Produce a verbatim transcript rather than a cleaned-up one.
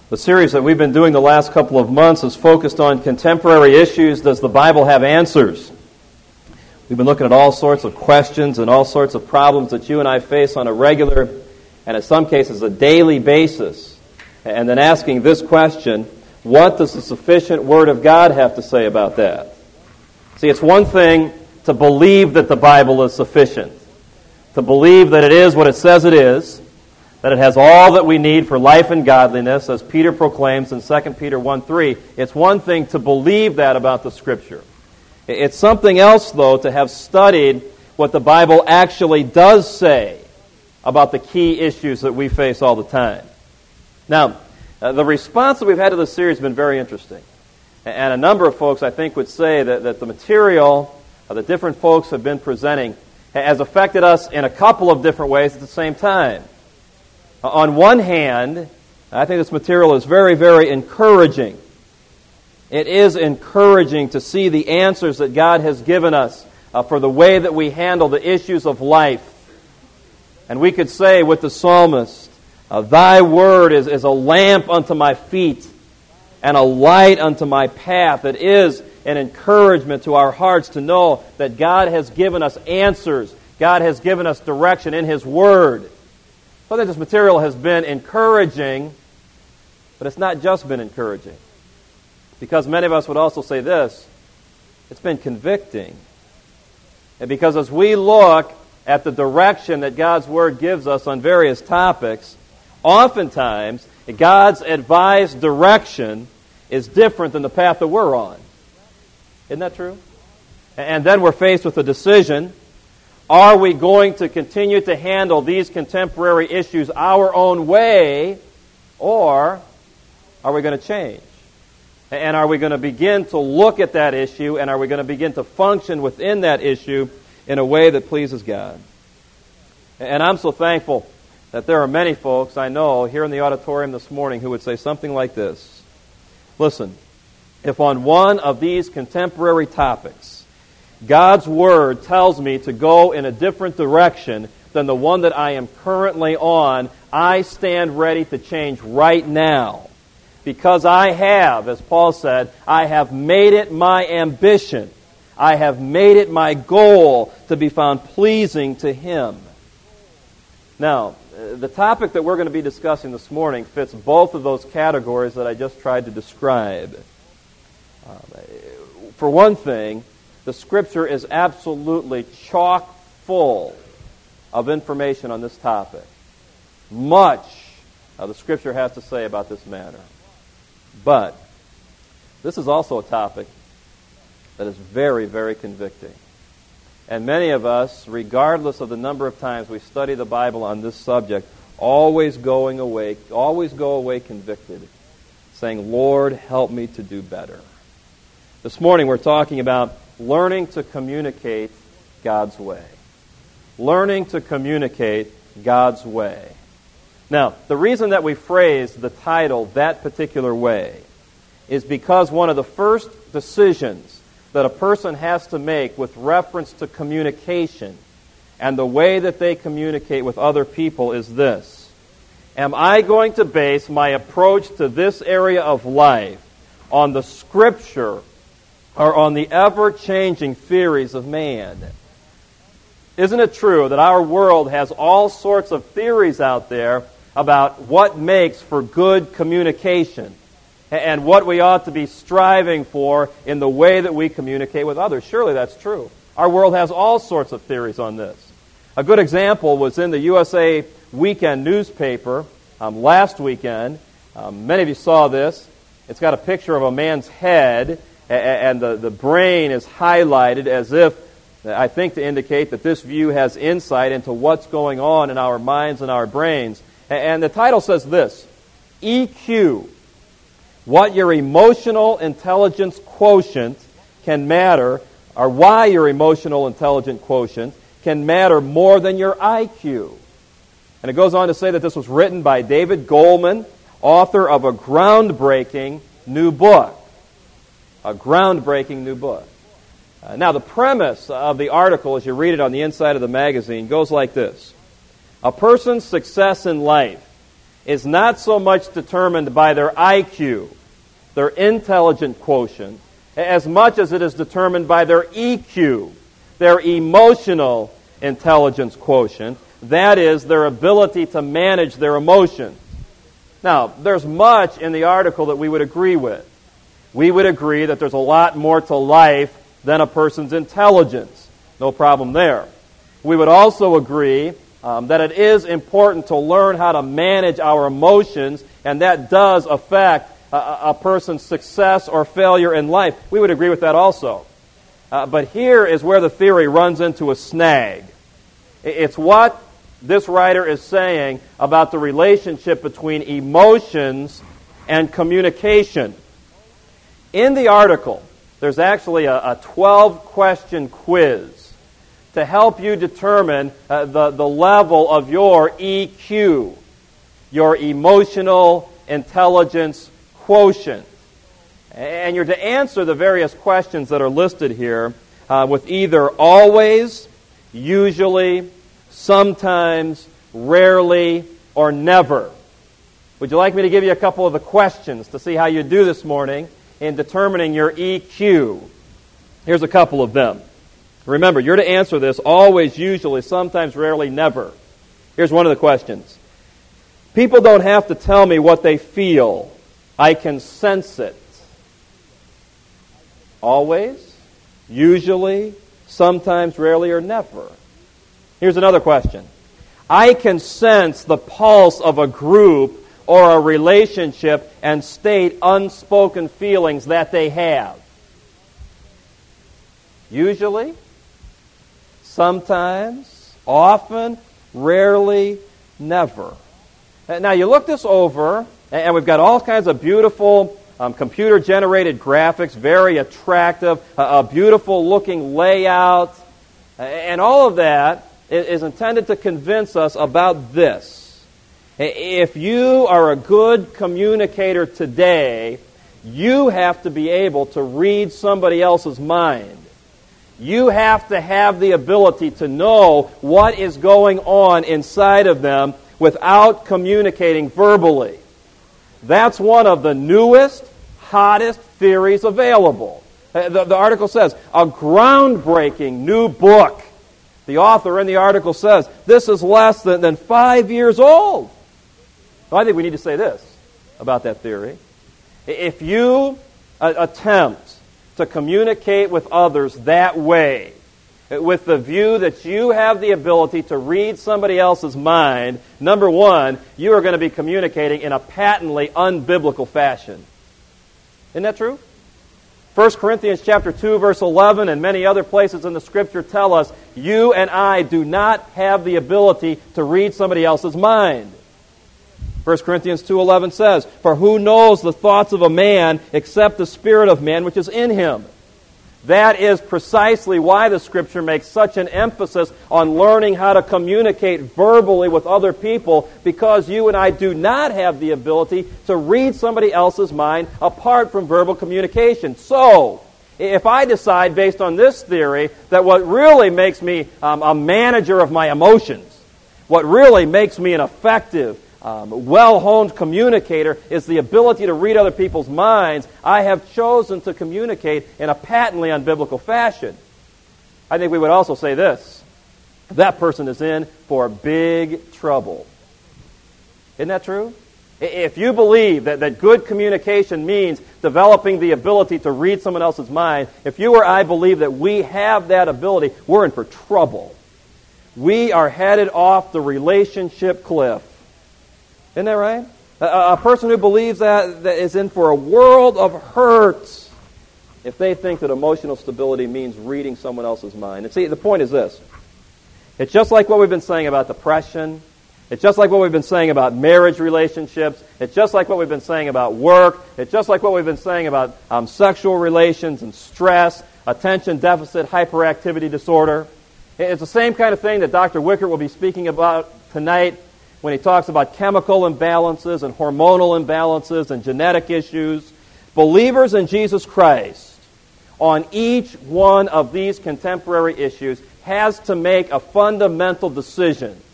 The series that we've been doing the last couple of months is focused on contemporary issues. Does the Bible have answers? We've been looking at all sorts of questions and all sorts of problems that you and I face on a regular, and in some cases a daily basis. And then asking this question, what does the sufficient Word of God have to say about that? See, it's one thing to believe that the Bible is sufficient, to believe that it is what it says it is, that it has all that we need for life and godliness, as Peter proclaims in Second Peter one three. It's one thing to believe that about the Scripture. It's something else, though, to have studied what the Bible actually does say about the key issues that we face all the time. Now, uh, the response that we've had to this series has been very interesting. And a number of folks, I think, would say that, that the material uh, that different folks have been presenting has affected us in a couple of different ways at the same time. On one hand, I think this material is very, very encouraging. It is encouraging to see the answers that God has given us uh, for the way that we handle the issues of life. And we could say with the psalmist, uh, Thy word is, is a lamp unto my feet and a light unto my path. It is an encouragement to our hearts to know that God has given us answers. God has given us direction in His Word. So I think this material has been encouraging, but it's not just been encouraging. Because many of us would also say this, it's been convicting. And because as we look at the direction that God's Word gives us on various topics, oftentimes God's advised direction is different than the path that we're on. Isn't that true? And then we're faced with a decision. Are we going to continue to handle these contemporary issues our own way, or are we going to change? And are we going to begin to look at that issue, and are we going to begin to function within that issue in a way that pleases God? And I'm so thankful that there are many folks I know here in the auditorium this morning who would say something like this. Listen, if on one of these contemporary topics God's Word tells me to go in a different direction than the one that I am currently on, I stand ready to change right now. Because I have, as Paul said, I have made it my ambition. I have made it my goal to be found pleasing to Him. Now, the topic that we're going to be discussing this morning fits both of those categories that I just tried to describe. Uh, for one thing, the Scripture is absolutely chock full of information on this topic. Much uh, the Scripture has to say about this matter. But this is also a topic that is very, very convicting. And many of us, regardless of the number of times we study the Bible on this subject, always going away, always go away convicted, saying, Lord, help me to do better. This morning we're talking about learning to communicate God's way. Learning to communicate God's way. Now, the reason that we phrase the title that particular way is because one of the first decisions that a person has to make with reference to communication and the way that they communicate with other people is this. Am I going to base my approach to this area of life on the Scripture or on the ever-changing theories of man? Isn't it true that our world has all sorts of theories out there about what makes for good communication and what we ought to be striving for in the way that we communicate with others? Surely that's true. Our world has all sorts of theories on this. A good example was in the U S A Weekend newspaper um, last weekend. Um, many of you saw this. It's got a picture of a man's head, and the, the brain is highlighted as if, I think, to indicate that this view has insight into what's going on in our minds and our brains. And the title says this, E Q, what your emotional intelligence quotient can matter, or why your emotional intelligence quotient can matter more than your I Q. And it goes on to say that this was written by David Goleman, author of a groundbreaking new book. A groundbreaking new book. Uh, now, the premise of the article, as you read it on the inside of the magazine, goes like this. A person's success in life is not so much determined by their I Q, their intelligent quotient, as much as it is determined by their E Q, their emotional intelligence quotient, that is, their ability to manage their emotions. Now, there's much in the article that we would agree with. We would agree that there's a lot more to life than a person's intelligence. No problem there. We would also agree um, that it is important to learn how to manage our emotions, and that does affect a, a person's success or failure in life. We would agree with that also. Uh, but here is where the theory runs into a snag. It's what this writer is saying about the relationship between emotions and communication. In the article, there's actually a twelve-question quiz to help you determine uh, the, the level of your E Q, your emotional intelligence quotient. And you're to answer the various questions that are listed here uh, with either always, usually, sometimes, rarely, or never. Would you like me to give you a couple of the questions to see how you do this morning in determining your E Q? Here's a couple of them. Remember, you're to answer this always, usually, sometimes, rarely, never. Here's one of the questions. People don't have to tell me what they feel. I can sense it. Always, usually, sometimes, rarely, or never. Here's another question. I can sense the pulse of a group or a relationship and state unspoken feelings that they have. Usually, sometimes, often, rarely, never. Now you look this over, and we've got all kinds of beautiful um, computer-generated graphics, very attractive, a, a beautiful-looking layout, and all of that is intended to convince us about this. If you are a good communicator today, you have to be able to read somebody else's mind. You have to have the ability to know what is going on inside of them without communicating verbally. That's one of the newest, hottest theories available. The, the article says, a groundbreaking new book. The author in the article says, this is less than, than five years old. So I think we need to say this about that theory. If you uh, attempt to communicate with others that way, with the view that you have the ability to read somebody else's mind, number one, you are going to be communicating in a patently unbiblical fashion. Isn't that true? First Corinthians chapter two, verse eleven, and many other places in the Scripture tell us, you and I do not have the ability to read somebody else's mind. First Corinthians two eleven says, for who knows the thoughts of a man except the spirit of man which is in him? That is precisely why the Scripture makes such an emphasis on learning how to communicate verbally with other people, because you and I do not have the ability to read somebody else's mind apart from verbal communication. So, if I decide based on this theory that what really makes me um, a manager of my emotions, what really makes me an effective, Um, well-honed communicator is the ability to read other people's minds, I have chosen to communicate in a patently unbiblical fashion. I think we would also say this. That person is in for big trouble. Isn't that true? If you believe that, that good communication means developing the ability to read someone else's mind, if you or I believe that we have that ability, we're in for trouble. We are headed off the relationship cliff. Isn't that right? A, a person who believes that, that is in for a world of hurts if they think that emotional stability means reading someone else's mind. And see, the point is this. It's just like what we've been saying about depression. It's just like what we've been saying about marriage relationships. It's just like what we've been saying about work. It's just like what we've been saying about um, sexual relations and stress, attention deficit hyperactivity disorder. It's the same kind of thing that Doctor Wickert will be speaking about tonight when he talks about chemical imbalances and hormonal imbalances and genetic issues. Believers in Jesus Christ on each one of these contemporary issues has to make a fundamental decision.